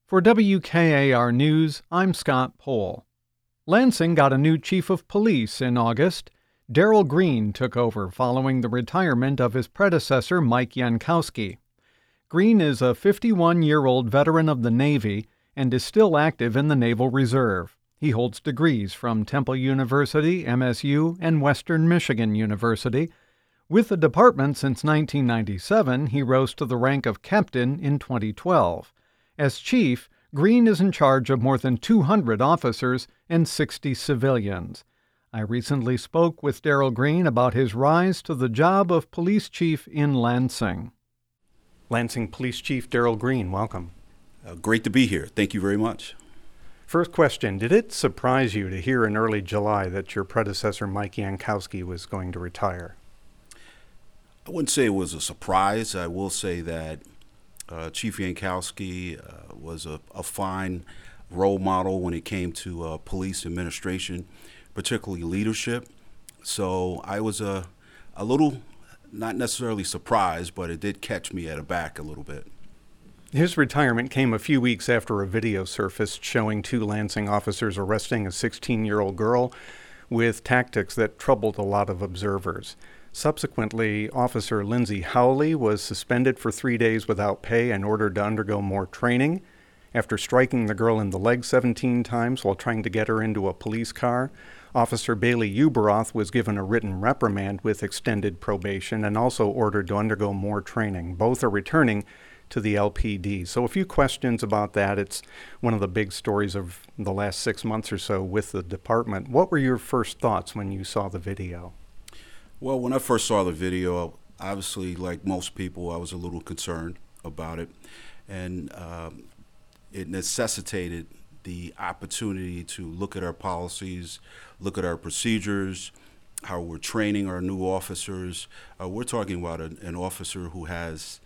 For WKAR News, I'm Scott Pohl. Lansing got a new chief of police in August. Darrell Green took over following the retirement of his predecessor, Mike Yankowski. Green is a 51-year-old veteran of the Navy and is still active in the Naval Reserve. He holds degrees from Temple University, MSU, and Western Michigan University. With the department since 1997, he rose to the rank of captain in 2012. As chief, Green is in charge of more than 200 officers and 60 civilians. I recently spoke with Darrell Green about his rise to the job of police chief in Lansing. Lansing Police Chief Darrell Green, welcome. Great to be here. Thank you very much. First question, did it surprise you to hear in early July that your predecessor, Mike Yankowski, was going to retire? I wouldn't say it was a surprise. I will say that Chief Yankowski was a fine role model when it came to police administration, particularly leadership. So I was a little, not necessarily surprised, but it did catch me aback a little bit. His retirement came a few weeks after a video surfaced showing two Lansing officers arresting a 16-year-old girl with tactics that troubled a lot of observers. Subsequently, Officer Lindsay Howley was suspended for 3 days without pay and ordered to undergo more training. After striking the girl in the leg 17 times while trying to get her into a police car, Officer Bailey Uberoth was given a written reprimand with extended probation and also ordered to undergo more training. Both are returning to the LPD. So a few questions about that. It's one of the big stories of the last 6 months or so with the department. What were your first thoughts when you saw the video? Well, when I first saw the video, obviously, like most people, I was a little concerned about it. And it necessitated the opportunity to look at our policies, look at our procedures, how we're training our new officers. We're talking about an officer who has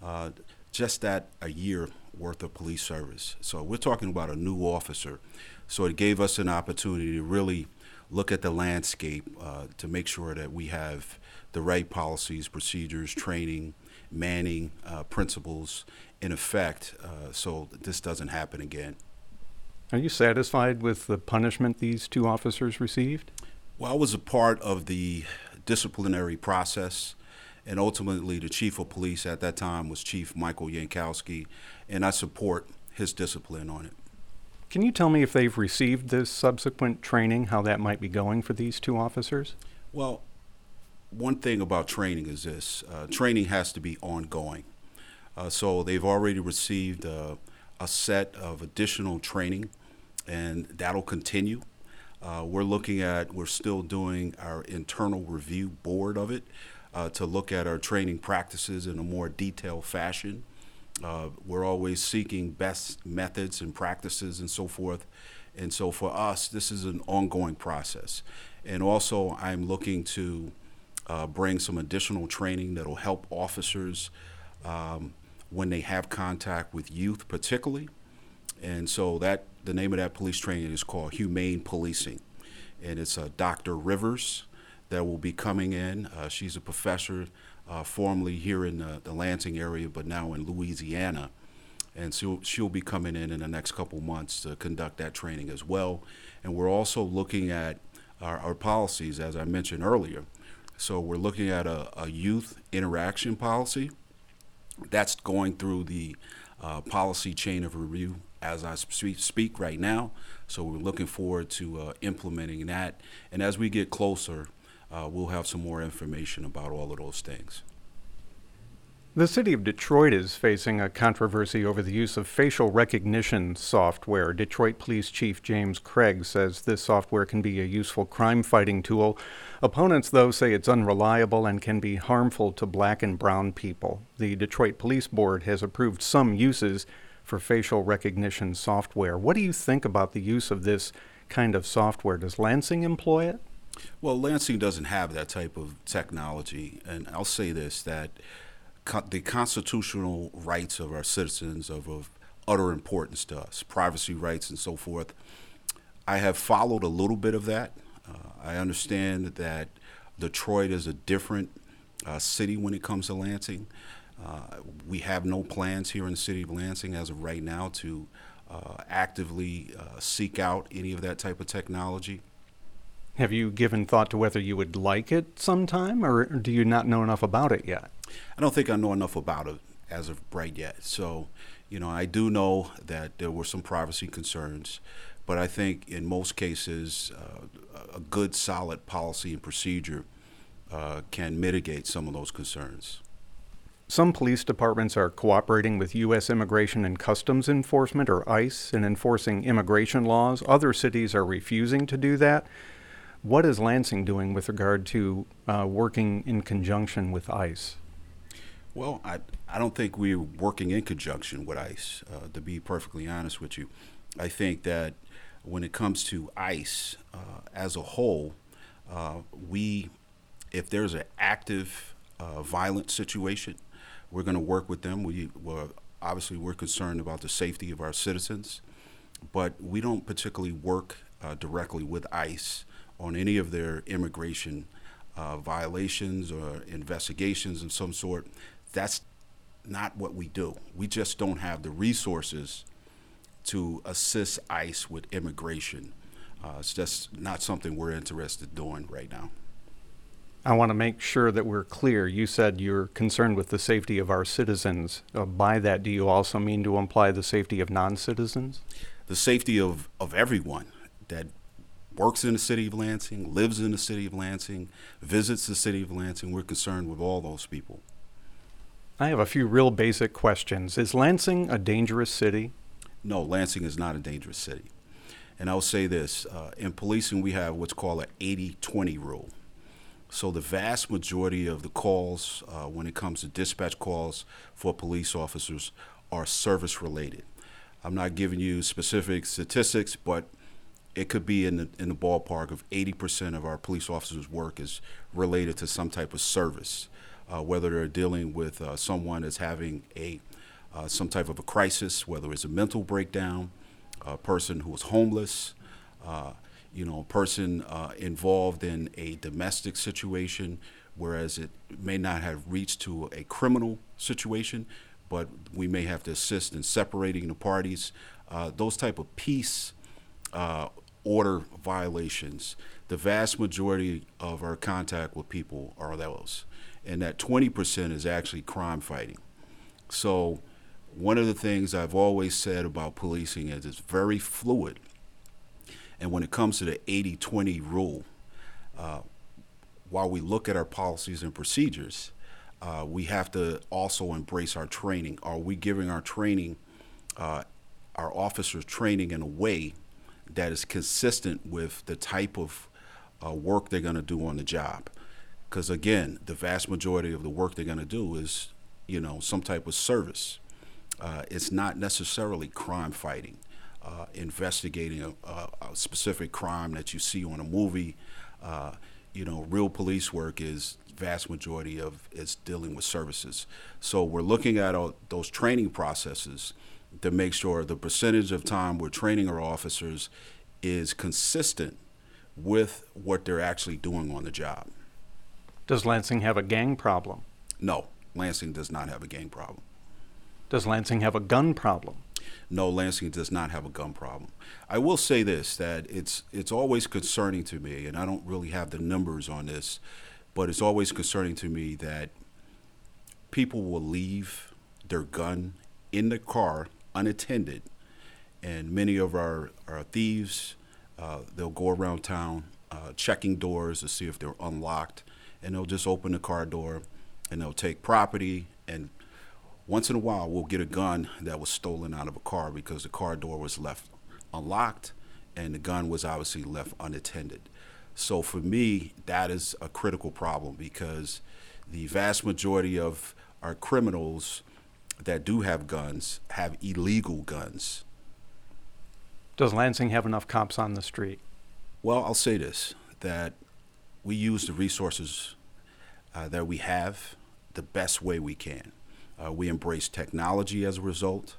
just that a year worth of police service. So we're talking about a new officer. So it gave us an opportunity to really look at the landscape to make sure that we have the right policies, procedures, training, manning, principles in effect so that this doesn't happen again. Are you satisfied with the punishment these two officers received? Well, I was a part of the disciplinary process, and ultimately the chief of police at that time was Chief Michael Yankowski, and I support his discipline on it. Can you tell me if they've received this subsequent training, how that might be going for these two officers? Well, one thing about training is this. Training has to be ongoing. So they've already received a set of additional training, and that'll continue. We're still doing our internal review board of it to look at our training practices in a more detailed fashion. We're always seeking best methods and practices and so forth. And so for us, this is an ongoing process. And also, I'm looking to bring some additional training that'll help officers when they have contact with youth particularly. And so the name of that police training is called Humane Policing. And it's Dr. Rivers that will be coming in. She's a professor formerly here in the Lansing area, but now in Louisiana. And so she'll be coming in the next couple months to conduct that training as well. And we're also looking at our policies, as I mentioned earlier. So we're looking at a youth interaction policy that's going through the policy chain of review as I speak right now. So we're looking forward to implementing that. And as we get closer, we'll have some more information about all of those things. The city of Detroit is facing a controversy over the use of facial recognition software. Detroit Police Chief James Craig says this software can be a useful crime-fighting tool. Opponents, though, say it's unreliable and can be harmful to black and brown people. The Detroit Police Board has approved some uses for facial recognition software. What do you think about the use of this kind of software? Does Lansing employ it? Well, Lansing doesn't have that type of technology, and I'll say this, that the constitutional rights of our citizens are of utter importance to us, privacy rights and so forth. I have followed a little bit of that. I understand that Detroit is a different city when it comes to Lansing. We have no plans here in the city of Lansing as of right now to actively seek out any of that type of technology. Have you given thought to whether you would like it sometime, or do you not know enough about it yet? I don't think I know enough about it as of right yet. So, I do know that there were some privacy concerns, but I think in most cases, a good, solid policy and procedure can mitigate some of those concerns. Some police departments are cooperating with U.S. Immigration and Customs Enforcement, or ICE, in enforcing immigration laws. Other cities are refusing to do that. What is Lansing doing with regard to working in conjunction with ICE? Well, I don't think we're working in conjunction with ICE, to be perfectly honest with you. I think that when it comes to ICE as a whole, if there's an active violent situation, we're going to work with them. Obviously, we're concerned about the safety of our citizens, but we don't particularly work directly with ICE on any of their immigration violations or investigations of some sort. That's not what we do. We just don't have the resources to assist ICE with immigration. It's just not something we're interested in doing right now. I want to make sure that we're clear. You said you're concerned with the safety of our citizens. By that, do you also mean to imply the safety of non-citizens? The safety of everyone that works in the city of Lansing, lives in the city of Lansing, visits the city of Lansing. We're concerned with all those people. I have a few real basic questions. Is Lansing a dangerous city? No, Lansing is not a dangerous city. And I'll say this, in policing we have what's called an 80-20 rule. So the vast majority of the calls when it comes to dispatch calls for police officers are service related. I'm not giving you specific statistics, but it could be in the ballpark of 80% of our police officers' work is related to some type of service, whether they're dealing with someone that's having some type of a crisis, whether it's a mental breakdown, a person who is homeless, a person involved in a domestic situation, whereas it may not have reached to a criminal situation, but we may have to assist in separating the parties. Those type of peace order violations, the vast majority of our contact with people are those. And that 20% is actually crime fighting. So one of the things I've always said about policing is it's very fluid. And when it comes to the 80-20 rule, while we look at our policies and procedures, we have to also embrace our training. Are we giving our training, our officers training in a way that is consistent with the type of work they're going to do on the job? Because again, the vast majority of the work they're going to do is, some type of service. It's not necessarily crime fighting, investigating a specific crime that you see on a movie. Real police work is vast majority of is dealing with services. So we're looking at those training processes to make sure the percentage of time we're training our officers is consistent with what they're actually doing on the job. Does Lansing have a gang problem? No, Lansing does not have a gang problem. Does Lansing have a gun problem? No, Lansing does not have a gun problem. I will say this, that it's always concerning to me, and I don't really have the numbers on this, but it's always concerning to me that people will leave their gun in the car unattended, and many of our thieves, they'll go around town checking doors to see if they're unlocked, and they'll just open the car door and they'll take property, and once in a while we'll get a gun that was stolen out of a car because the car door was left unlocked and the gun was obviously left unattended. So for me, that is a critical problem because the vast majority of our criminals that do have guns have illegal guns. Does Lansing have enough cops on the street? Well, I'll say this, that we use the resources that we have the best way we can. We embrace technology as a result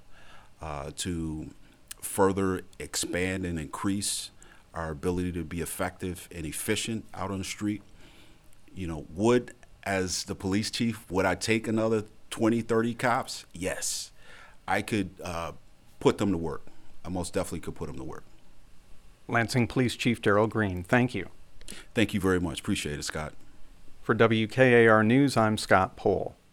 to further expand and increase our ability to be effective and efficient out on the street. As the police chief, would I take another 20, 30 cops? Yes. I could put them to work. I most definitely could put them to work. Lansing Police Chief Darrell Green, thank you. Thank you very much. Appreciate it, Scott. For WKAR News, I'm Scott Pohl.